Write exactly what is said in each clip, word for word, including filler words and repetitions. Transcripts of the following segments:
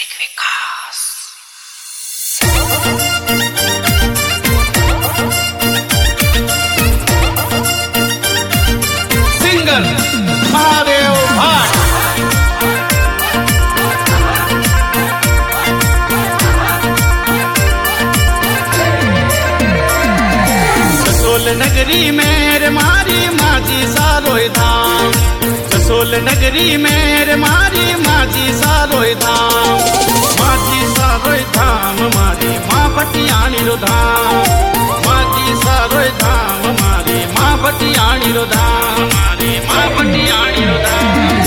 विकास singer Mahadev Bhat. Jasol नगरी मेरे मारी माझी सारोय धाम, जसोल नगरी मेरे मारी माझी सारोय धाम, माझी सारोय धाम मारी माँ भटियाणी रो धाम, माझी सारोय धाम मारी माँ भटियाणी रो धाम, मारी माँ भटियाणी रो धाम।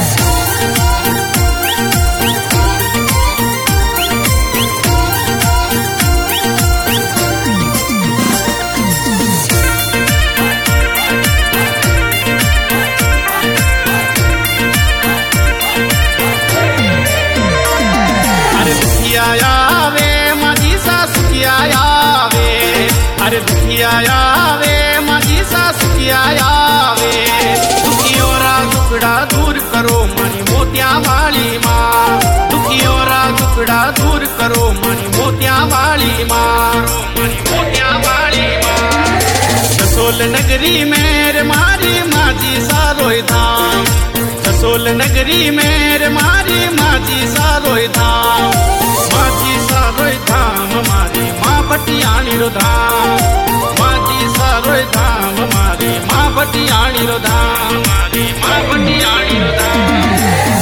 आवे माझी सासू की आवे, अरे दुखी आवे माझी सासू की आवे, दुखियोरा दुखड़ा दूर करो मनी मोतिया वाली माँ, दुखियोरा दुखड़ा दूर करो मनी मोतिया वाली माँ, मनी मोतिया वाली माँ। जसोल नगरी मेरे मारी माझी सारोय धाम, जसोल नगरी मेरे मारी माझी सारोय धाम, माझी सारोय धाम मारी माँ भटियाणी रो धाम, माझी सारोय धाम मारी माँ भटियाणी रो धाम, मारी माँ भटियाणी रो धाम।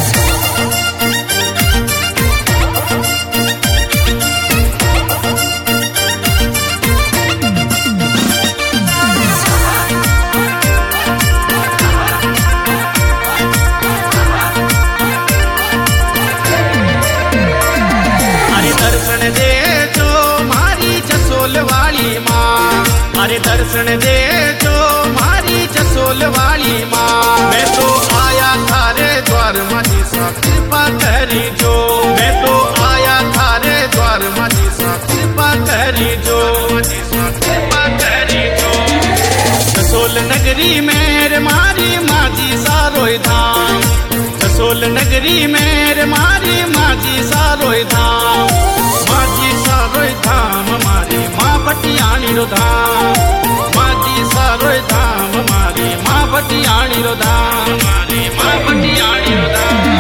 दर्शन दे जो मारी जसोल वाली माँ, अरे दर्शन दे जो मारी जसोल वाली माँ। मैं तो आया थारे द्वार माझी सा कृपा करी जो, मैं तो आया थारे द्वार माझी सा कृपा करी जो, माझी सा कृपा करी जो। जसोल नगरी मेरे मारी माझी सारोय धाम, जसोल नगरी मेरे मारी माझी सारोय धाम, माझी सारोय धाम मारी माँ भटियाणी रो धाम, माझी सारोय धाम मारी माँ भटियाणी रो धाम, मारी माँ भटियाणी रो धाम।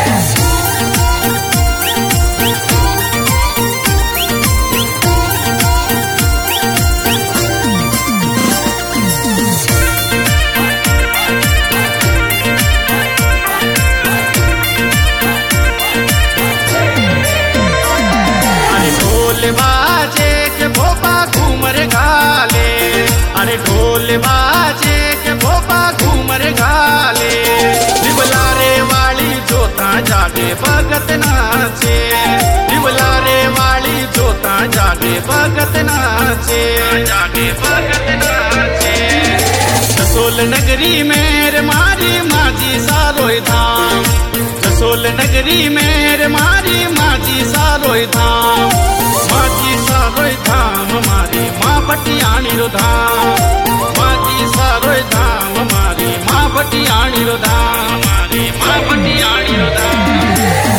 ढोल बाजे के भोपा घूमर घाले, अरे ढोल बाजे के भोपा घूमर घाले, दिवलारे वाली जोता जागे भगत नाचे, दिवलारे वाली जोता जागे भगत नाचे, जागे भगत नाचे। जसोल नगरी मेरे मारी माझी सारोय धाम, जसोल नगरी मेरे मारी माझी सारोय धाम, माझी सारोय धाम मारी माँ भटियाणी रो धाम, माझी सारोय धाम मारी माँ भटियाणी रो धाम, मारी माँ भटियाणी रो धाम।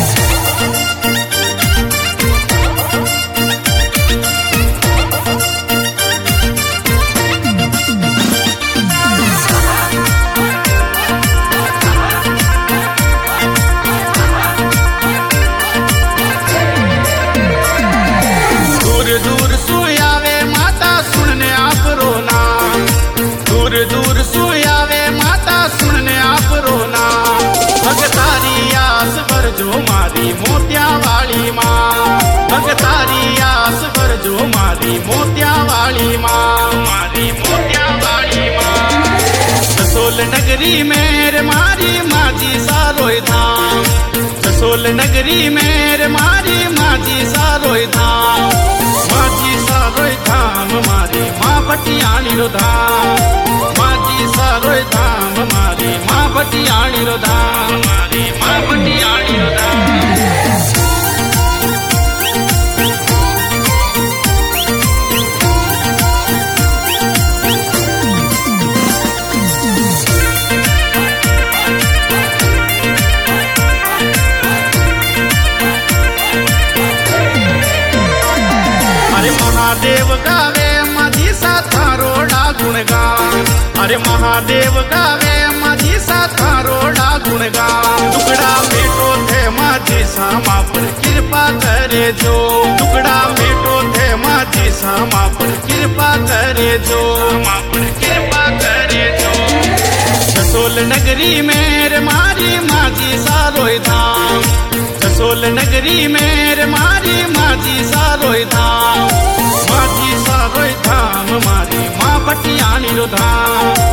दूर सुयावे माता सुनने आप रोना, दूर दूर सुयावे माता सुनने आप रोना, भगतारी आस भर जो मारी मोतिया वाली माँ, भगतारी आस भर जो मारी मोतिया वाली माँ, मारी मोतिया वाली माँ। जसोल नगरी मेरे मारी माझी सारोय धाम, जसोल नगरी मेरे मारी माझी सारोय धाम, माझी सारोय धाम मारी माँ भटियाणी रो धाम, माझी सारोय धाम मारी माँ भटियाणी रो धाम, मारी माँ भटियाणी रो धाम। गावे माझी साथा रोडा गुणगान, अरे महादेव गावे माझी साथा रोडा गुणगान। टुकड़ा मेटो थे माझी सामा पर कृपा करे जो, टुकड़ा मेटो थे माझी सामा पर कृपा करे जो, सामा पर कृपा करे जो। जसोल नगरी मेरे मारी माझी सारोय धाम, जसोल नगरी मेरे मारी माझी सारोय धाम, माझी सारोय धाम मारी माँ पटियानी रो धाम।